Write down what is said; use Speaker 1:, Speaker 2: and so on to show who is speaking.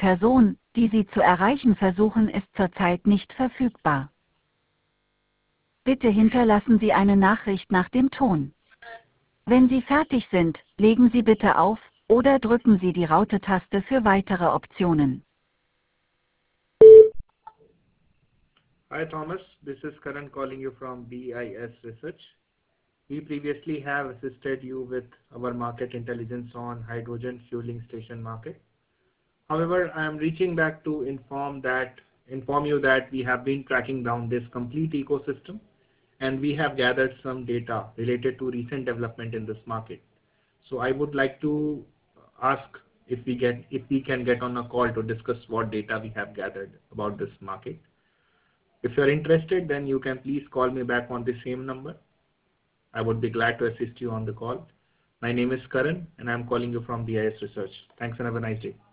Speaker 1: Person, die Sie zu erreichen versuchen, ist zurzeit nicht verfügbar. Bitte hinterlassen Sie eine Nachricht nach dem Ton. Wenn Sie fertig sind, legen Sie bitte auf oder drücken Sie die Raute-Taste für weitere Optionen.
Speaker 2: Hi Thomas, this is Karan calling you from BIS Research. We previously have assisted you with our market intelligence on hydrogen fueling station market. However, I am reaching back to inform you that we have been tracking down this complete ecosystem, and we have gathered some data related to recent development in this market. So I would like to ask if we can get on a call to discuss what data we have gathered about this market. If you are interested, then you can please call me back on the same number. I would be glad to assist you on the call. My name is Karan and I am calling you from BIS Research. Thanks and have a nice day.